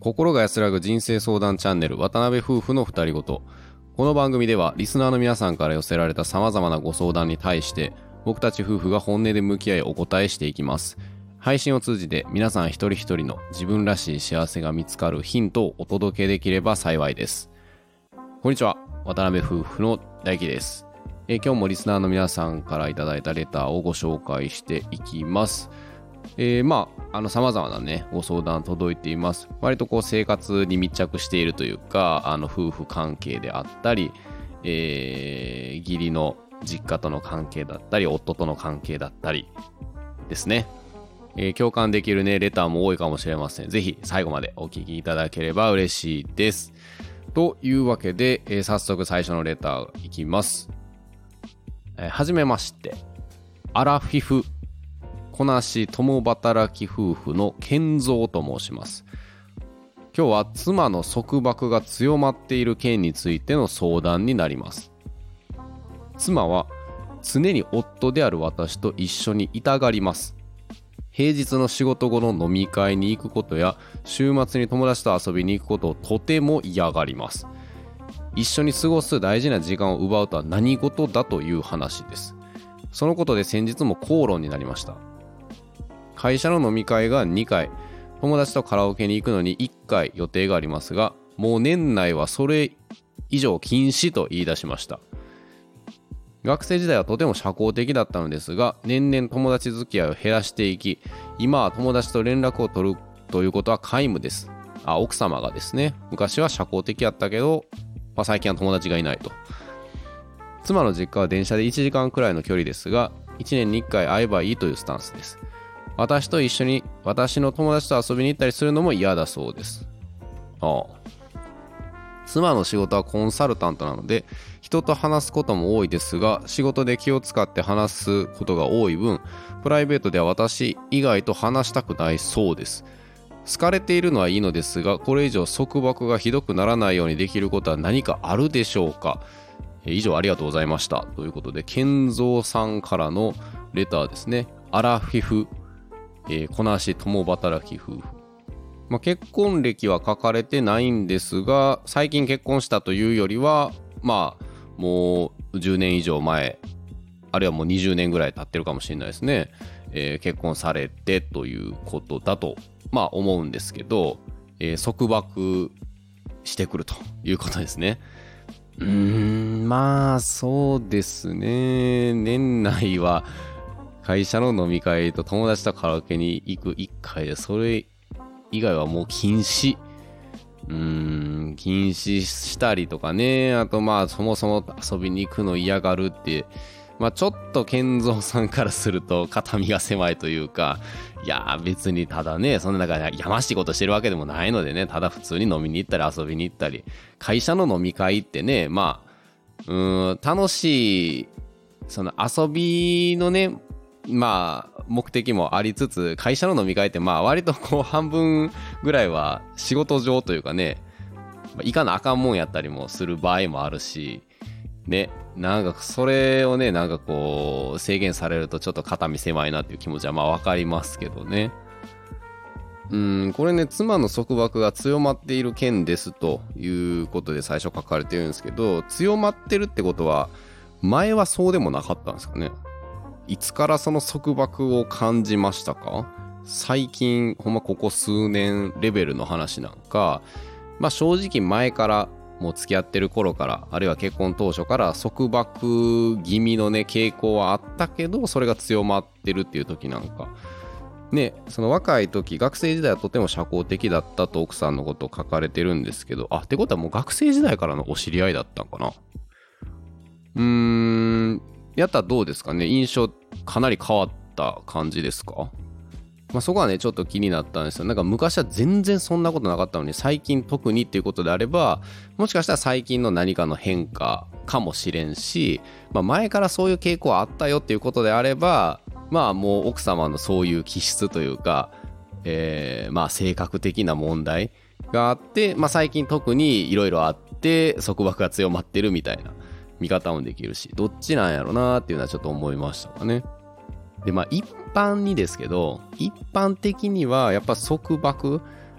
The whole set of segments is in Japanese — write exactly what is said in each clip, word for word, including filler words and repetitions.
心が安らぐ人生相談チャンネル渡辺夫婦の二人ごと。この番組ではリスナーの皆さんから寄せられた様々なご相談に対して僕たち夫婦が本音で向き合いお答えしていきます。配信を通じて皆さん一人一人の自分らしい幸せが見つかるヒントをお届けできれば幸いです。こんにちは、渡辺夫婦の大輝です。え今日もリスナーの皆さんからいただいたレターをご紹介していきます。えー、まあ、あの様々なねご相談届いています。割とこう生活に密着しているというか、あの夫婦関係であったり、えー、義理の実家との関係だったり、夫との関係だったりですね。えー、共感できるねレターも多いかもしれません。ぜひ最後までお聞きいただければ嬉しいです。というわけで、えー、早速最初のレターいきます。えー、はじめまして、アラフィフこなし共働き夫婦の健三と申します。今日は妻の束縛が強まっている件についての相談になります。妻は常に夫である私と一緒にいたがります。平日の仕事後の飲み会に行くことや週末に友達と遊びに行くことをとても嫌がります。一緒に過ごす大事な時間を奪うとは何事だという話です。そのことで先日も口論になりました。会社の飲み会がにかい、友達とカラオケに行くのにいっかい予定がありますが、もう年内はそれ以上禁止と言い出しました。学生時代はとても社交的だったのですが、年々友達付き合いを減らしていき、今は友達と連絡を取るということは皆無です。あ、奥様がですね、昔は社交的やったけど、まあ、最近は友達がいないと。妻の実家は電車でいちじかんくらいの距離ですが、いちねんにいっかい会えばいいというスタンスです。私と一緒に私の友達と遊びに行ったりするのも嫌だそうです。ああ。妻の仕事はコンサルタントなので人と話すことも多いですが、仕事で気を使って話すことが多い分、プライベートでは私以外と話したくないそうです。好かれているのはいいのですが、これ以上束縛がひどくならないようにできることは何かあるでしょうか。以上ありがとうございましたということで、健三さんからのレターですね。アラフィフ、えー、こなし共働き夫婦。まあ、結婚歴は書かれてないんですが、最近結婚したというよりは、まあもうじゅうねん以上前、あるいはもうにじゅうねんぐらい経ってるかもしれないですね。えー、結婚されてということだとまあ思うんですけど、えー、束縛してくるということですね。うーん、まあそうですね。年内は会社の飲み会と友達とカラオケに行くいっかいで、それ以外はもう禁止。うーん、禁止したりとかね。あとまあそもそも遊びに行くの嫌がるって、まあちょっと健三さんからすると肩身が狭いというか、いや別にただね、そんな中でやましいことしてるわけでもないのでね、ただ普通に飲みに行ったり遊びに行ったり、会社の飲み会ってね、まあうーん楽しいその遊びのね、まあ目的もありつつ、会社の飲み会ってまあ割とこう半分ぐらいは仕事上というかね、いかなあかんもんやったりもする場合もあるしね、なんかそれをね、なんかこう制限されるとちょっと肩身狭いなっていう気持ちはまあわかりますけどね。うーん、これね、妻の束縛が強まっている件ですということで最初書かれてるんですけど、強まってるってことは前はそうでもなかったんですかね。いつからその束縛を感じましたか？最近ほんまここ数年レベルの話なんか、まあ正直前からもう付き合ってる頃から、あるいは結婚当初から束縛気味のね傾向はあったけど、それが強まってるっていう時なんかね、その若い時学生時代はとても社交的だったと奥さんのことを書かれてるんですけど、あってことはもう学生時代からのお知り合いだったんかな。うーん、やったらどうですかね。印象かなり変わった感じですか？まあ、そこはねちょっと気になったんですよ。なんか昔は全然そんなことなかったのに、最近特にっていうことであれば、もしかしたら最近の何かの変化かもしれんし、まあ、前からそういう傾向あったよっていうことであれば、まあもう奥様のそういう気質というか、えー、まあ性格的な問題があって、まあ、最近特にいろいろあって束縛が強まってるみたいな見方もできるし、どっちなんやろなーっていうのはちょっと思いましたかね。でまあ一般にですけど、一般的にはやっぱ束縛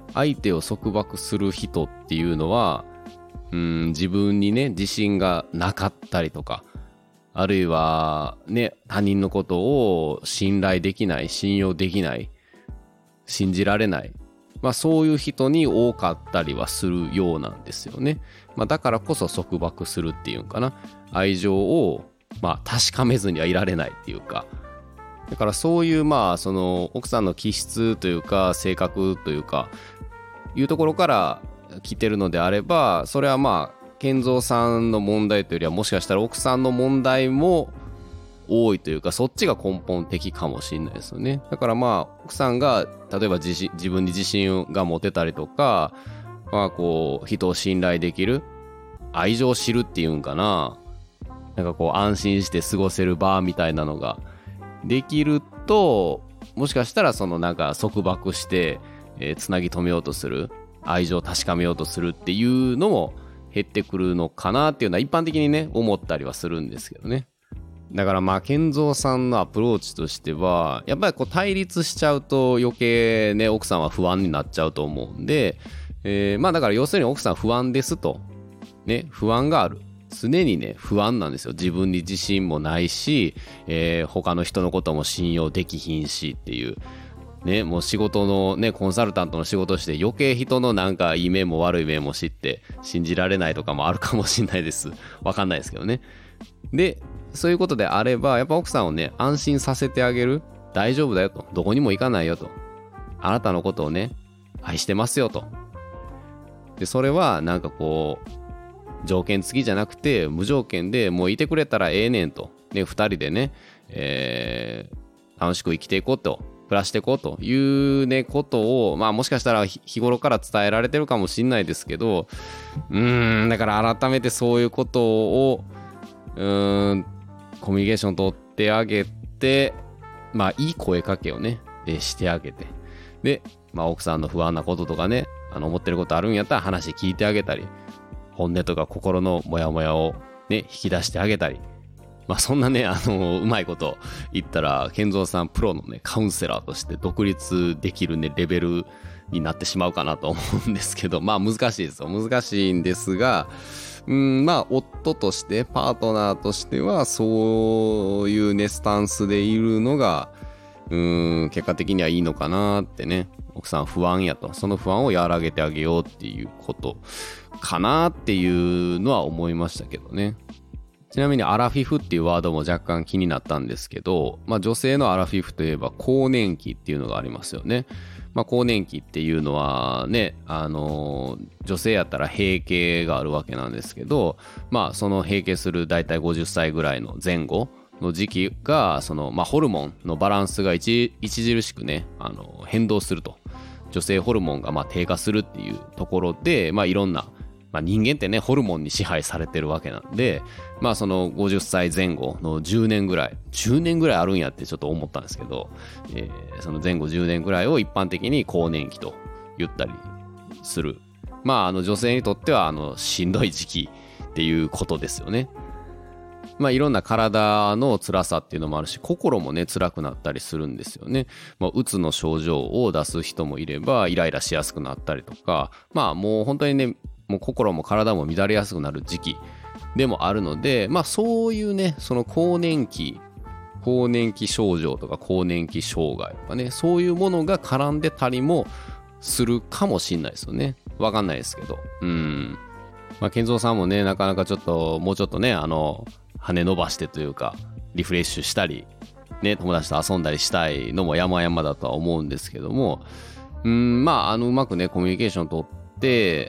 相手を束縛する人っていうのは、うん、自分にね、自信がなかったりとか、あるいはね、他人のことを信頼できない、信用できない、信じられない。まあそういう人に多かったりはするようなんですよね。まあだからこそ束縛するっていうんかな。愛情をまあ確かめずにはいられないっていうか。だからそういうまあその奥さんの気質というか性格というかいうところから来てるのであれば、それはまあ健三さんの問題というよりはもしかしたら奥さんの問題も多いというか、そっちが根本的かもしれないですよね。だからまあ奥さんが例えば自, 自分に自信が持てたりとか、まあこう人を信頼できる、愛情を知るっていうんかな、なんかこう安心して過ごせる場みたいなのができると、もしかしたらそのなんか束縛して、えー、つなぎ止めようとする、愛情を確かめようとするっていうのも減ってくるのかなっていうのは一般的にね思ったりはするんですけどね。だからまあ健三さんのアプローチとしてはやっぱりこう対立しちゃうと余計ね奥さんは不安になっちゃうと思うんで、えー、まあだから要するに奥さん不安ですとね、不安がある、常にね不安なんですよ。自分に自信もないし、えー、他の人のことも信用できひんしっていうね、もう仕事のねコンサルタントの仕事して余計人のなんかいい面も悪い面も知って信じられないとかもあるかもしれないです。わかんないですけどね。でそういうことであればやっぱ奥さんをね安心させてあげる、大丈夫だよと、どこにも行かないよと、あなたのことをね愛してますよと。でそれはなんかこう条件付きじゃなくて無条件でもういてくれたらええねんと、でふたりでね、えー、楽しく生きていこうと、暮らしていこうというねことをまあもしかしたら日頃から伝えられてるかもしれないですけど、うーんだから改めてそういうことをうーんコミュニケーション取ってあげて、まあいい声かけをねしてあげて、でまあ奥さんの不安なこととかね、あの思ってることあるんやったら話聞いてあげたり、本音とか心のモヤモヤをね引き出してあげたり、まあそんなねあのうまいこと言ったら健三さんプロのねカウンセラーとして独立できるねレベルになってしまうかなと思うんですけど、まあ難しいですよ、難しいんですが、うんまあ夫としてパートナーとしてはそういうねスタンスでいるのがうん結果的にはいいのかなってね。奥さん不安やと、その不安を和らげてあげようっていうことかなっていうのは思いましたけどね。ちなみにアラフィフっていうワードも若干気になったんですけど、まあ女性のアラフィフといえば更年期っていうのがありますよね。まあ更年期っていうのはね、あのー、女性やったら閉経があるわけなんですけど、まあその閉経するだいたいごじゅっさいぐらいの前後の時期がその、まあ、ホルモンのバランスが著しくねあの変動すると、女性ホルモンがまあ低下するっていうところで、まあ、いろんな、まあ、人間ってねホルモンに支配されてるわけなんで、まあそのごじゅっさいぜん後のじゅうねんぐらいじゅうねんぐらいあるんやってちょっと思ったんですけど、えー、その前後じゅうねんぐらいを一般的に更年期と言ったりする、まああの女性にとってはあのしんどい時期っていうことですよね。まあいろんな体の辛さっていうのもあるし、心もね辛くなったりするんですよね。まあうつの症状を出す人もいればイライラしやすくなったりとか、まあもう本当にねもう心も体も乱れやすくなる時期でもあるので、まあそういうねその更年期更年期症状とか更年期障害とかね、そういうものが絡んでたりもするかもしれないですよね。わかんないですけど、うんまあ健三さんもねなかなかちょっともうちょっとねあの羽伸ばしてというかリフレッシュしたりね友達と遊んだりしたいのも山々だとは思うんですけども、うんまああのうまくねコミュニケーション取って、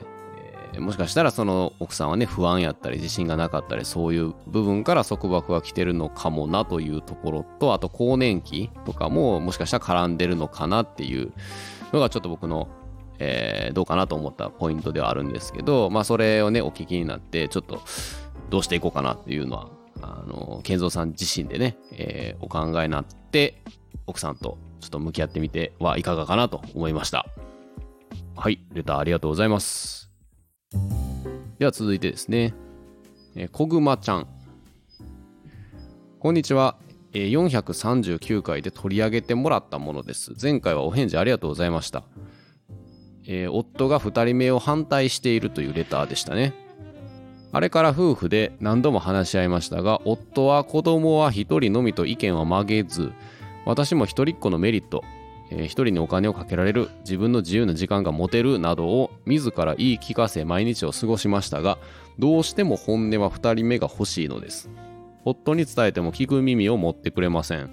えー、もしかしたらその奥さんはね不安やったり自信がなかったりそういう部分から束縛が来てるのかもなというところと、あと更年期とかももしかしたら絡んでるのかなっていうのがちょっと僕のえー、どうかなと思ったポイントではあるんですけど、まあそれをねお聞きになってちょっとどうしていこうかなっていうのはあの健三さん自身でね、えー、お考えになって奥さんとちょっと向き合ってみてはいかがかなと思いました。はい、レターありがとうございます。では続いてですね、えー、こぐまちゃん、こんにちは。えー、よんひゃくさんじゅうきゅうかいで取り上げてもらったものです。前回はお返事ありがとうございました。 えー、夫がふたりめを反対しているというレターでしたね。あれから夫婦で何度も話し合いましたが、夫は子供は一人のみと意見は曲げず、私も一人っ子のメリット、えー、一人にお金をかけられる、自分の自由な時間が持てるなどを自ら言い聞かせ毎日を過ごしましたが、どうしても本音はふたりめが欲しいのです。夫に伝えても聞く耳を持ってくれません。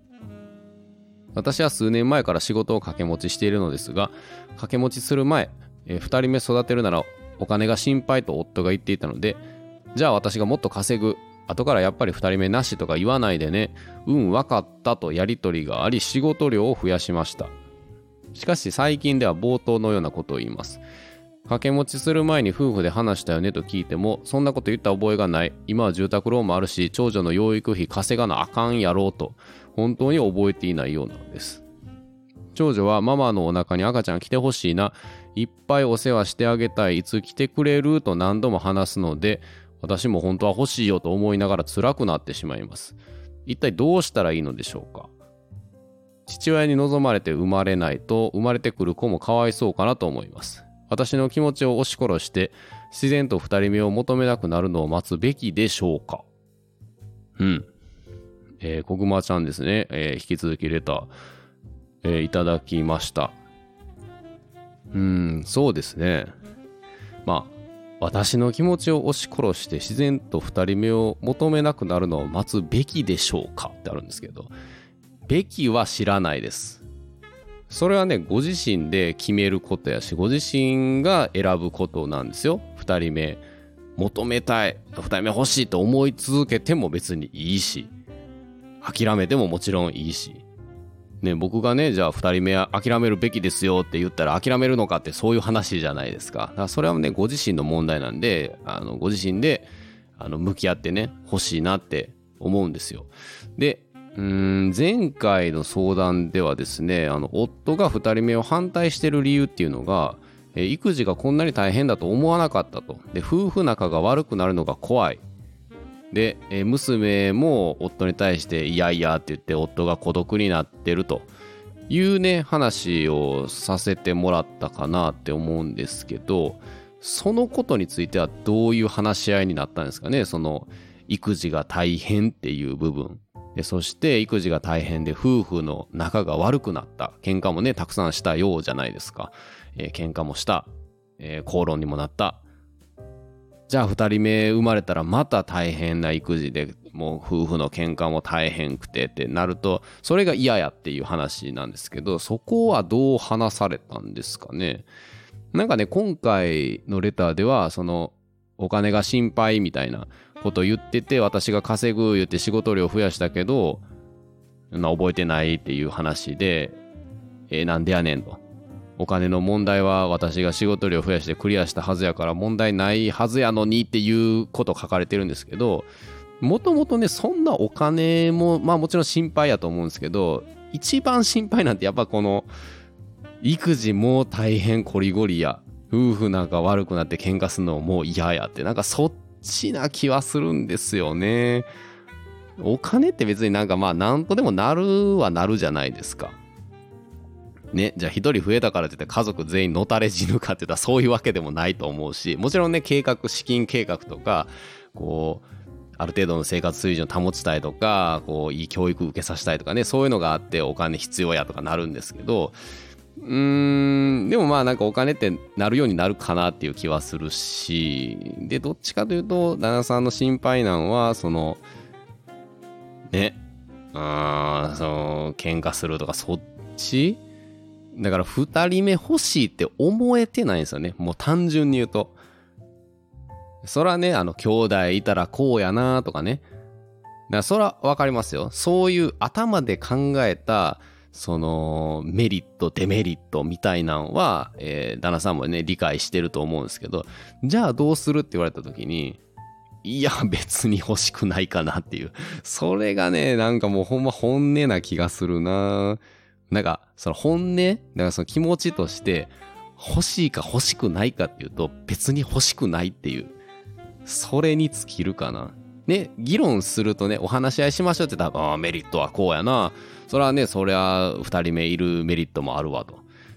私は数年前から仕事を掛け持ちしているのですが、掛け持ちする前、えー、ふたりめ育てるならお金が心配と夫が言っていたので、じゃあ私がもっと稼ぐ、後からやっぱりふたりめなしとか言わないでね、うん分かったとやり取りがあり、仕事量を増やしました。しかし最近では冒頭のようなことを言います。掛け持ちする前に夫婦で話したよねと聞いても、そんなこと言った覚えがない、今は住宅ローンもあるし長女の養育費稼がなあかんやろうと本当に覚えていないようなのです。長女はママのお腹に赤ちゃん来てほしいな、いっぱいお世話してあげたい、いつ来てくれると何度も話すので、私も本当は欲しいよと思いながら辛くなってしまいます。一体どうしたらいいのでしょうか。父親に望まれて生まれないと生まれてくる子もかわいそうかなと思います。私の気持ちを押し殺して自然と二人目を求めなくなるのを待つべきでしょうか。うん。えー、こぐまちゃんですね。えー、引き続きレター、えー、いただきました。うーん、そうですね。まあ、私の気持ちを押し殺して自然と二人目を求めなくなるのを待つべきでしょうかってあるんですけど、べきは知らないです。それはね、ご自身で決めることやし、ご自身が選ぶことなんですよ。二人目求めたい、二人目欲しいと思い続けても別にいいし、諦めてももちろんいいしね、僕がね、じゃあ二人目は諦めるべきですよって言ったら諦めるのかって、そういう話じゃないですか。だからそれはね、ご自身の問題なんで、あのご自身であの向き合ってね、欲しいなって思うんですよ。で、うーん前回の相談ではですね、あの夫が二人目を反対してる理由っていうのが、え育児がこんなに大変だと思わなかったと。で、夫婦仲が悪くなるのが怖い。で、え娘も夫に対していやいやって言って夫が孤独になってるというね話をさせてもらったかなって思うんですけど、そのことについてはどういう話し合いになったんですかね。その育児が大変っていう部分で、そして育児が大変で夫婦の仲が悪くなった、喧嘩もねたくさんしたようじゃないですか。えー、喧嘩もした、えー、口論にもなった。じゃあふたりめ生まれたらまた大変な育児で、もう夫婦の喧嘩も大変くてってなると、それが嫌やっていう話なんですけど、そこはどう話されたんですかね。なんかね、今回のレターではそのお金が心配みたいなこと言ってて、私が稼ぐ言って仕事量増やしたけど覚えてないっていう話で、えー、なんでやねんと。お金の問題は私が仕事量増やしてクリアしたはずやから問題ないはずやのにっていうこと書かれてるんですけど、もともとねそんなお金もまあもちろん心配やと思うんですけど、一番心配なんてやっぱこの育児も大変こりごりや、夫婦なんか悪くなって喧嘩するのもう嫌やって、なんかそっちな気はするんですよね。お金って別になんかまあなんとでもなるはなるじゃないですかね。じゃあ一人増えたからって言って家族全員のたれ死ぬかって言ったらそういうわけでもないと思うし、もちろんね計画、資金計画とか、こうある程度の生活水準を保ちたいとか、こういい教育受けさせたいとかね、そういうのがあってお金必要やとかなるんですけど、うーんでもまあなんかお金ってなるようになるかなっていう気はするし、でどっちかというと旦那さんの心配なんはそのね、あーその喧嘩するとかそっちだから、二人目欲しいって思えてないんですよね。もう単純に言うと。そらね、あの、兄弟いたらこうやなとかね。だからそらわかりますよ。そういう頭で考えた、その、メリット、デメリットみたいなんは、えー、旦那さんもね、理解してると思うんですけど、じゃあどうするって言われた時に、いや、別に欲しくないかなっていう。それがね、なんかもうほんま本音な気がするな。なんかその本音だからその気持ちとして欲しいか欲しくないかっていうと別に欲しくないっていう、それに尽きるかなね。議論するとね、お話し合いしましょうって言ったら、あメリットはこうやな、それはね、そりゃ二人目いるメリットもあるわと。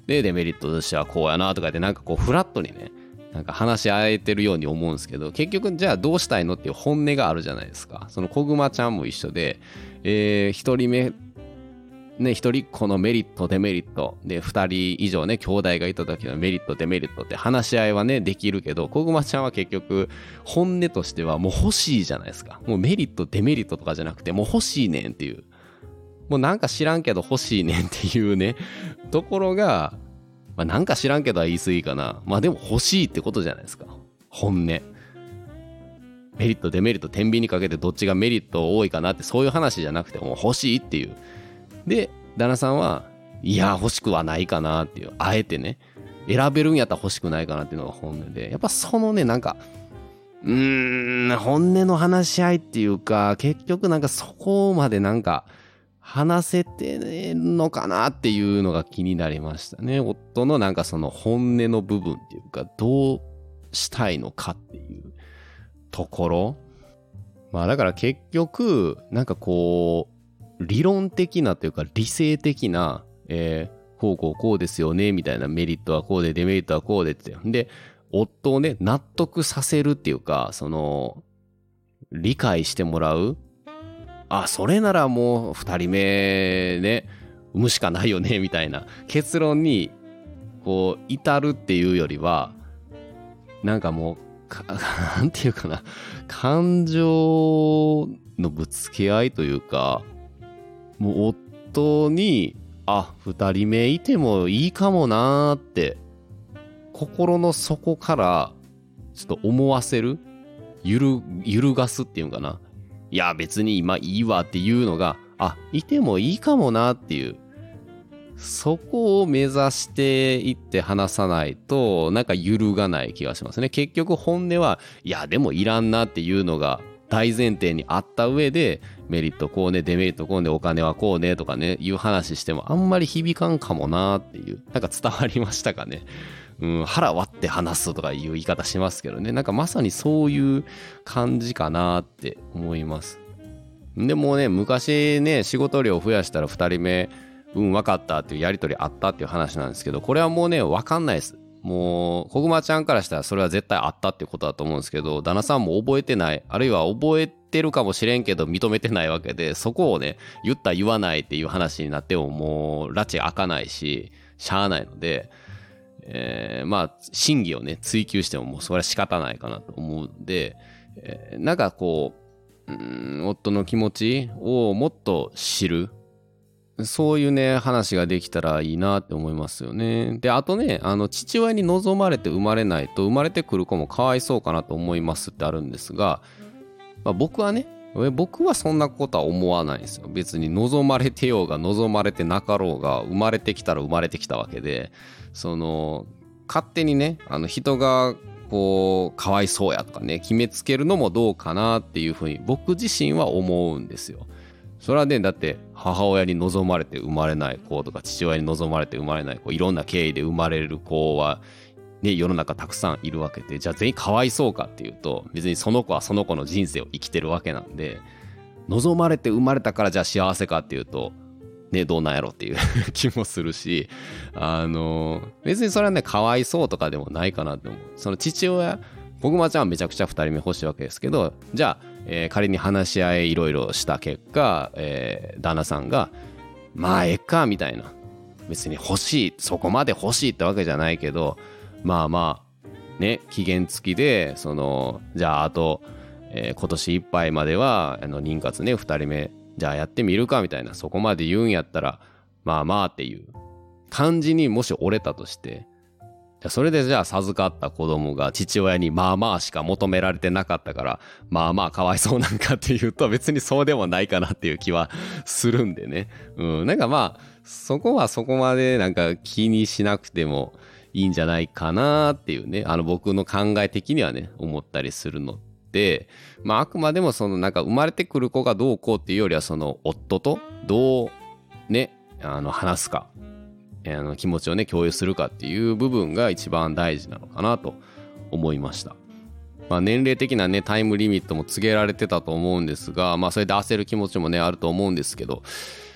でデメリットとしてはこうやなとかってなんかこうフラットにねなんか話し合えてるように思うんですけど、結局じゃあどうしたいのっていう本音があるじゃないですか。そのこぐまちゃんも一緒で、えー、一人目ね、一人っ子のメリットデメリットで二人以上ね兄弟がいた時のメリットデメリットって話し合いはねできるけど、こぐまちゃんは結局本音としてはもう欲しいじゃないですか。もうメリットデメリットとかじゃなくてもう欲しいねんっていう、もうなんか知らんけど欲しいねんっていうねところが、まあ、なんか知らんけどは言い過ぎかな。まあでも欲しいってことじゃないですか。本音。メリットデメリット天秤にかけてどっちがメリット多いかなってそういう話じゃなくてもう欲しいっていう。で旦那さんはいや欲しくはないかなっていう、あえてね選べるんやったら欲しくないかなっていうのが本音で、やっぱそのねなんかうーん本音の話し合いっていうか、結局なんかそこまでなんか話せてんのかなっていうのが気になりましたね。夫のなんかその本音の部分っていうか、どうしたいのかっていうところ。まあだから結局なんかこう理論的なというか理性的な、えー、こうこうこうですよねみたいな、メリットはこうでデメリットはこうでってで夫をね納得させるっていうか、その理解してもらう、あそれならもう二人目ね産むしかないよねみたいな結論にこう至るっていうよりは、なんかもうなんていうかな、感情のぶつけ合いというか、もう夫にあ二人目いてもいいかもなーって心の底からちょっと思わせる、ゆる揺るがすっていうのかな、いや別に今いいわっていうのが、あいてもいいかもなっていう、そこを目指していって話さないとなんか揺るがない気がしますね。結局本音はいやでもいらんなっていうのが大前提にあった上で、メリットこうねデメリットこうねお金はこうねとかねいう話してもあんまり響かんかもなっていう、なんか伝わりましたかね。うん、腹割って話すとかいう言い方しますけどね、なんかまさにそういう感じかなって思います。でもね昔ね仕事量増やしたらふたりめうん分かったっていうやり取りあったっていう話なんですけど、これはもうね分かんないです。もうこぐまちゃんからしたらそれは絶対あったっていうことだと思うんですけど、旦那さんも覚えてない、あるいは覚えてるかもしれんけど認めてないわけで、そこをね言った言わないっていう話になってももう拉致開かないししゃあないので、えー、まあ真偽をね追求してももうそれは仕方ないかなと思うので、えー、なんかこう、うーん夫の気持ちをもっと知る、そういうね話ができたらいいなって思いますよね。であとね、あの父親に望まれて生まれないと生まれてくる子もかわいそうかなと思いますってあるんですが、まあ、僕はね僕はそんなことは思わないんですよ。別に望まれてようが望まれてなかろうが生まれてきたら生まれてきたわけで、その勝手にねあの人がこうかわいそうやとかね決めつけるのもどうかなっていうふうに僕自身は思うんですよ。それはねだって母親に望まれて生まれない子とか父親に望まれて生まれない子、いろんな経緯で生まれる子はね世の中たくさんいるわけで、じゃあ全員かわいそうかっていうと別にその子はその子の人生を生きてるわけなんで、望まれて生まれたからじゃあ幸せかっていうとねどうなんやろっていう気もするし、あの別にそれはねかわいそうとかでもないかなって思う。その父親こぐまちゃんはめちゃくちゃふたりめ欲しいわけですけど、じゃあ、えー、仮に話し合いいろいろした結果、えー、旦那さんがまあええかみたいな、別に欲しいそこまで欲しいってわけじゃないけど、まあまあね期限付きでそのじゃああと、えー、今年いっぱいまではあの妊活ねふたりめじゃあやってみるかみたいな、そこまで言うんやったらまあまあっていう感じにもし折れたとして、それでじゃあ授かった子供が父親にまあまあしか求められてなかったからまあまあかわいそうなんかっていうと別にそうでもないかなっていう気はするんでね、うん、なんかまあそこはそこまでなんか気にしなくてもいいんじゃないかなっていうね、あの僕の考え的にはね思ったりするので、まああくまでもそのなんか生まれてくる子がどうこうっていうよりはその夫とどうねあの話すか、あの気持ちをね共有するかっていう部分が一番大事なのかなと思いました。まあ、年齢的なねタイムリミットも告げられてたと思うんですが、まあそれで焦る気持ちもねあると思うんですけど、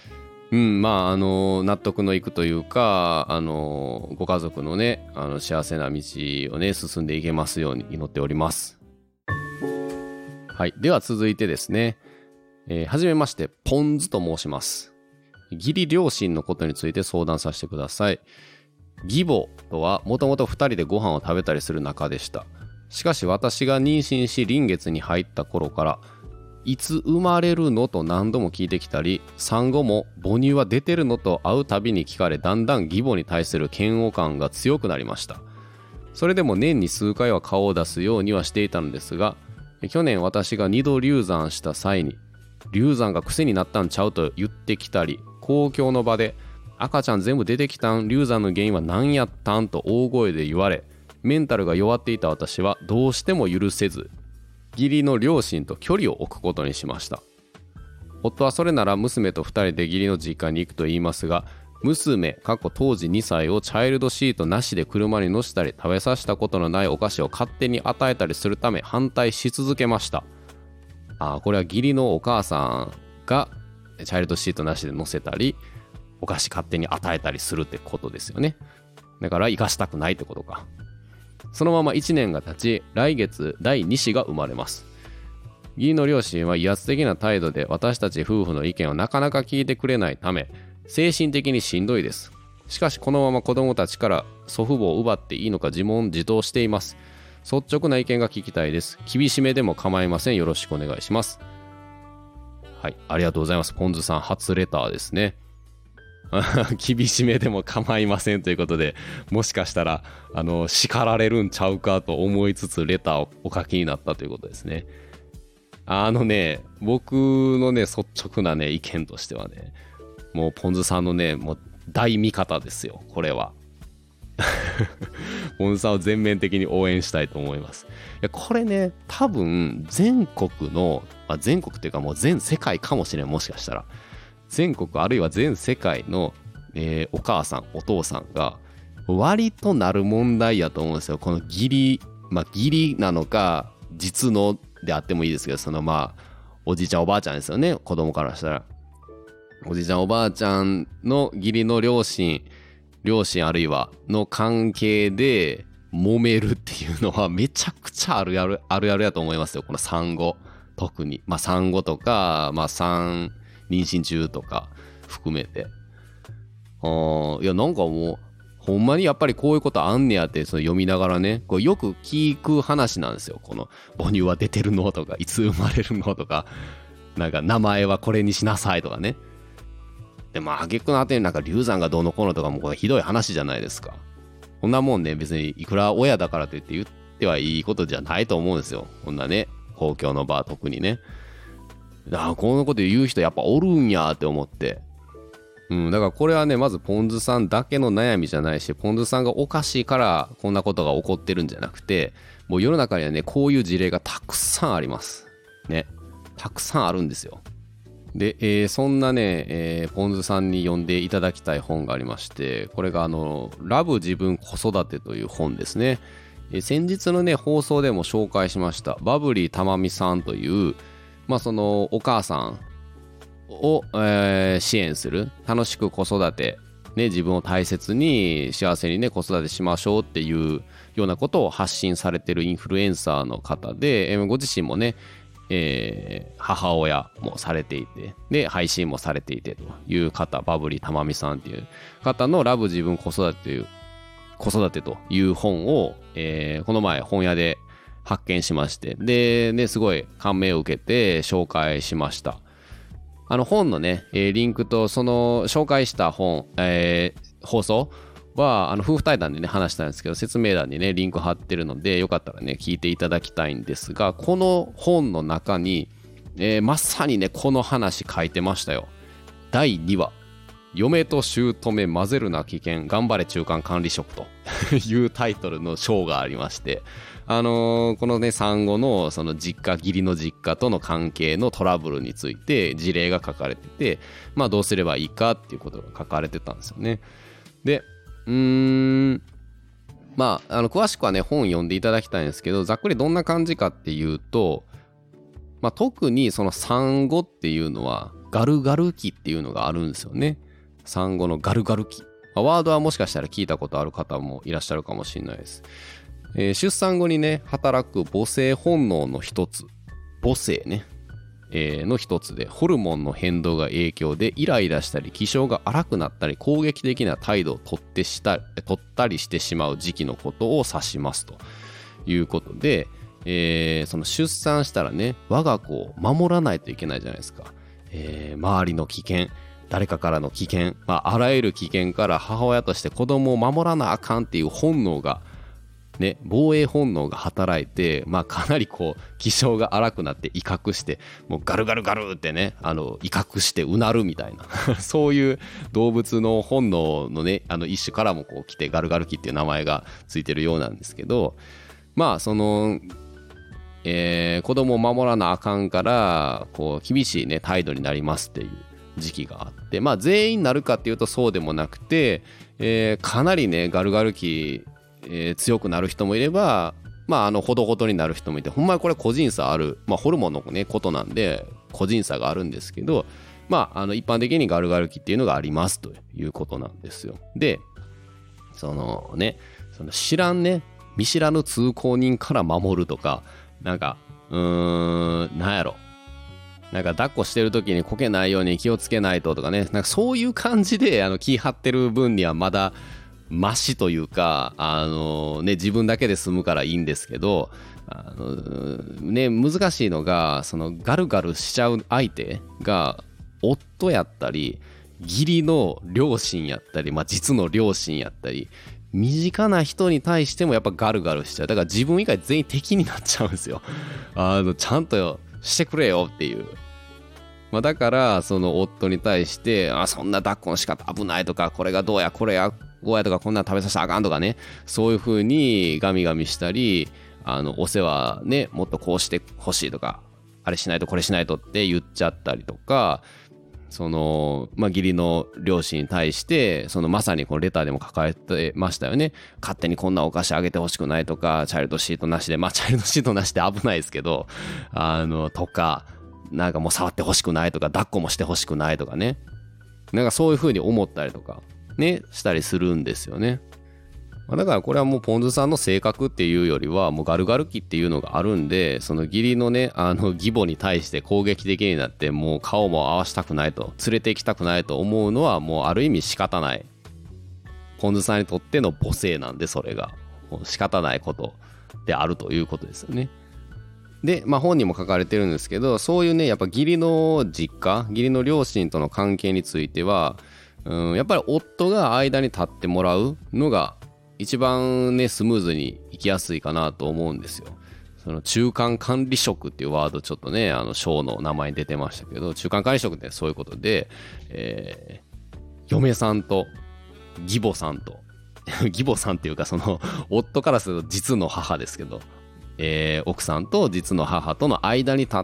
うん、まああの納得のいくというか、あのご家族のね、あの幸せな道をね進んでいけますように祈っております。はい、では続いてですね、えー、はじめまして、ポンズと申します。義理両親のことについて相談させてください。義母とはもともとふたりでご飯を食べたりする仲でした。しかし私が妊娠し臨月に入った頃から、いつ生まれるのと何度も聞いてきたり、産後も母乳は出てるのと会うたびに聞かれ、だんだん義母に対する嫌悪感が強くなりました。それでも年に数回は顔を出すようにはしていたのですが、去年私がにど流産した際に、流産が癖になったんちゃうと言ってきたり、公共の場で赤ちゃん全部出てきたん、流産の原因は何やったんと大声で言われ、メンタルが弱っていた私はどうしても許せず、義理の両親と距離を置くことにしました。夫はそれなら娘とふたりで義理の実家に行くと言いますが、娘過去当時にさいをチャイルドシートなしで車に乗せたり、食べさせたことのないお菓子を勝手に与えたりするため反対し続けました。あ、これは義理のお母さんがチャイルドシートなしで乗せたり、お菓子勝手に与えたりするってことですよね。だから生かしたくないってことか。そのままいちねんが経ち、来月だいに子が生まれます。義理の両親は威圧的な態度で私たち夫婦の意見をなかなか聞いてくれないため、精神的にしんどいです。しかしこのまま子供たちから祖父母を奪っていいのか自問自答しています。率直な意見が聞きたいです。厳しめでも構いません。よろしくお願いします。はい、ありがとうございます。ポンズさん初レターですね。厳しめでも構いませんということで、もしかしたらあの叱られるんちゃうかと思いつつレターをお書きになったということですね。あのね、僕のね率直なね意見としてはね、もうポンズさんのねもう大味方ですよ、これは。ポンズさんを全面的に応援したいと思います。いやこれね、多分全国の、まあ、全国っていうかもう全世界かもしれん。もしかしたら全国あるいは全世界の、えー、お母さんお父さんが割となる問題やと思うんですよ。この義理、まあ義理なのか実のであってもいいですけど、そのまあおじいちゃんおばあちゃんですよね、子供からしたら。おじいちゃんおばあちゃんの義理の両親両親あるいはの関係で揉めるっていうのはめちゃくちゃあるあるあるあるやと思いますよ。この産後特に、まあ産後とか、まあ産妊娠中とか含めて、あ、いやなんかもうほんまにやっぱりこういうことあんねやって、その読みながらね、こうよく聞く話なんですよ。この母乳は出てるのとか、いつ生まれるのとか、なんか名前はこれにしなさいとかね。でまあ挙句の果てになんか流産がどうのこうのとかもこれひどい話じゃないですか。こんなもんね、別にいくら親だからといって言ってはいいことじゃないと思うんですよ。こんなね、公共の場特にね。あ、このこと言う人やっぱおるんやって思って、うん、だからこれはね、まずポンズさんだけの悩みじゃないし、ポンズさんがおかしいからこんなことが起こってるんじゃなくて、もう世の中にはねこういう事例がたくさんありますね。たくさんあるんですよ。で、えー、そんなね、えー、ポンズさんに読んでいただきたい本がありまして、これがあのラブ自分子育てという本ですね。えー、先日のね放送でも紹介しましたバブリーたまみさんというまあそのお母さんを、えー、支援する、楽しく子育て、ね、自分を大切に幸せにね子育てしましょうっていうようなことを発信されてるインフルエンサーの方で、えー、ご自身もね、えー、母親もされていて、で配信もされていてという方、バブリーたまみさんっていう方のラブ自分子育てという子育てという本を、えー、この前本屋で発見しまして、でねすごい感銘を受けて紹介しました。あの本のね、えー、リンクとその紹介した本、えー、放送はあの夫婦対談でね話したんですけど、説明欄にねリンク貼ってるのでよかったらね聞いていただきたいんですが、この本の中に、えー、まさにねこの話書いてましたよ。だいにわ、嫁と姑混ぜるな危険、頑張れ中間管理職というタイトルの章がありまして、あのー、このね産後のその実家、義理の実家との関係のトラブルについて事例が書かれてて、まあどうすればいいかっていうことが書かれてたんですよね。でうーんまああの詳しくはね本読んでいただきたいんですけど、ざっくりどんな感じかっていうと、まあ、特にその産後っていうのはガルガル期っていうのがあるんですよね。産後のガルガル期。まあ、ワードはもしかしたら聞いたことある方もいらっしゃるかもしれないです。えー、出産後にね、働く母性本能の一つ、母性ね、えー、の一つで、ホルモンの変動が影響でイライラしたり、気性が荒くなったり、攻撃的な態度を取ってした取ったりしてしまう時期のことを指しますということで、えー、その出産したらね、我が子を守らないといけないじゃないですか。えー、周りの危険、誰かからの危険、まあ、あらゆる危険から母親として子供を守らなあかんっていう本能がね、防衛本能が働いて、まあ、かなりこう気性が荒くなって威嚇して、もうガルガルガルってね、あの威嚇してうなるみたいなそういう動物の本能のね、あの一種からもこう来て、ガルガル期っていう名前がついてるようなんですけど、まあその、えー、子供を守らなあかんからこう厳しいね態度になりますっていう時期があって、まあ全員なるかっていうとそうでもなくて、えー、かなりねガルガル期えー、強くなる人もいれば、まああのほどほどになる人もいて、ほんまにこれ個人差ある、まあホルモンのねことなんで個人差があるんですけど、まああの一般的にガルガル期っていうのがありますということなんですよ。で、そのね、その知らんね、見知らぬ通行人から守るとか、なんかうーんなんやろ。なんか抱っこしてる時にこけないように気をつけないととかね、なんかそういう感じであの気張ってる分にはまだマシというか、あのね、自分だけで済むからいいんですけど、あのね、難しいのが、そのガルガルしちゃう相手が夫やったり、義理の両親やったり、まあ、実の両親やったり、身近な人に対してもやっぱガルガルしちゃう。だから自分以外全員敵になっちゃうんですよ。あのちゃんとしてくれよっていう。まあ、だからその夫に対して、あ、そんな抱っこの仕方危ないとか、これがどうやこれやこうやとか、こんなの食べさせたらあかんとかね、そういう風にガミガミしたり、あのお世話ね、もっとこうしてほしいとか、あれしないとこれしないとって言っちゃったりとか、そのまあ義理の両親に対して、そのまさにこのレターでも書かれてましたよね。勝手にこんなお菓子あげてほしくないとか、チャイルドシートなしで、まあチャイルドシートなしで危ないですけど、あのとか、なんかもう触ってほしくないとか、抱っこもしてほしくないとかね、なんかそういう風に思ったりとかね、したりするんですよね。だからこれはもうポンズさんの性格っていうよりは、もうガルガル期っていうのがあるんで、その義理のね、あの義母に対して攻撃的になって、もう顔も合わしたくないと、連れて行きたくないと思うのはもうある意味仕方ない。ポンズさんにとっての母性なんで、それがもう仕方ないことであるということですよね。で、まあ本にも書かれてるんですけど、そういうね、やっぱ義理の実家、義理の両親との関係については、うん、やっぱり夫が間に立ってもらうのが一番ねスムーズにいきやすいかなと思うんですよ。その中間管理職っていうワードちょっとね、あの章の名前に出てましたけど、中間管理職ってそういうことで、えー、嫁さんと義母さんと義母さんっていうか、その夫からすると実の母ですけど、えー、奥さんと実の母との間に立って、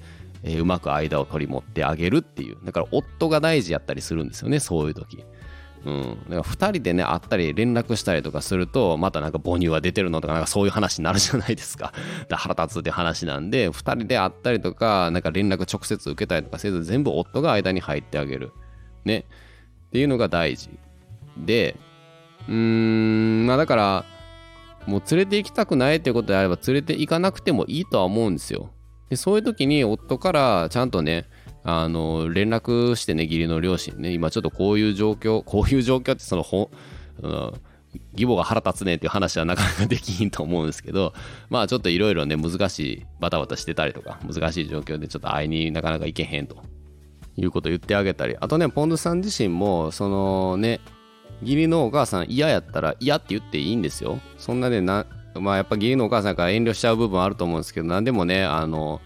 えー、うまく間を取り持ってあげるっていう。だから夫が大事やったりするんですよね、そういう時。うん、だからふたりでね会ったり連絡したりとかすると、またなんか母乳は出てるのとか、なんかそういう話になるじゃないですか。だ腹立つって話なんで、ふたりで会ったりとか、なんか連絡直接受けたりとかせず、全部夫が間に入ってあげるねっていうのが大事で、うーんまあだからもう連れて行きたくないっていうことであれば連れて行かなくてもいいとは思うんですよ。でそういう時に夫からちゃんとね、あの連絡してね、義理の両親ね、今ちょっとこういう状況、こういう状況ってそのほ、うん、義母が腹立つねっていう話はなかなかできひんと思うんですけど、まあちょっといろいろね難しいバタバタしてたりとか、難しい状況でちょっと会いになかなか行けへんということを言ってあげたり、あとねポンズさん自身もそのね、義理のお母さん嫌やったら嫌って言っていいんですよ。そんなね、なまあやっぱ義理のお母さんから遠慮しちゃう部分あると思うんですけど、何でもね、あの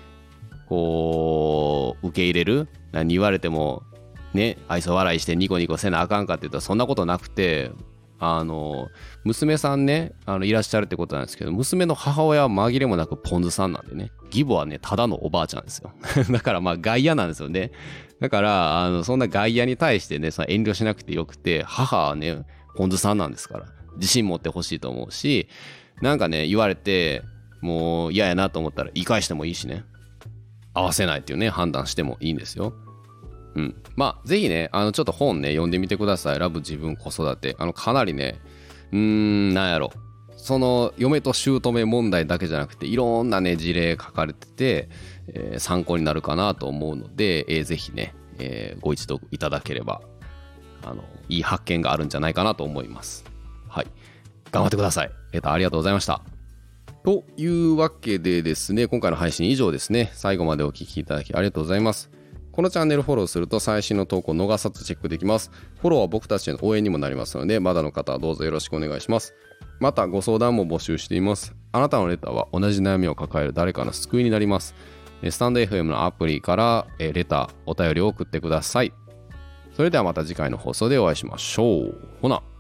こう受け入れる、何言われてもね愛想笑いしてニコニコせなあかんかって言ったらそんなことなくて、あの娘さんね、あのいらっしゃるってことなんですけど、娘の母親は紛れもなくポンズさんなんでね、義母はねただのおばあちゃんですよだからまあ外野なんですよね。だからあのそんな外野に対してね、その遠慮しなくてよくて、母はねポンズさんなんですから自信持ってほしいと思うし、なんかね言われてもう嫌やなと思ったら言い返してもいいしね、合わせないっていうね判断してもいいんですよ。 うん。まあ、ぜひね、あの、ちょっと本ね、読んでみてください。ラブ自分子育て。あの、かなりね、うーん、なんやろ。その、嫁と姑問題だけじゃなくて、いろんなね、事例書かれてて、えー参考になるかなと思うので、えーぜひね、えーご一読いただければ、あの、いい発見があるんじゃないかなと思います。はい。頑張ってください。えっと、ありがとうございました。というわけでですね、今回の配信以上ですね。最後までお聞きいただきありがとうございます。このチャンネルフォローすると最新の投稿を逃さずチェックできます。フォローは僕たちの応援にもなりますので、まだの方はどうぞよろしくお願いします。またご相談も募集しています。あなたのレターは同じ悩みを抱える誰かの救いになります。スタンド エフエム のアプリからレター、お便りを送ってください。それではまた次回の放送でお会いしましょう。ほな。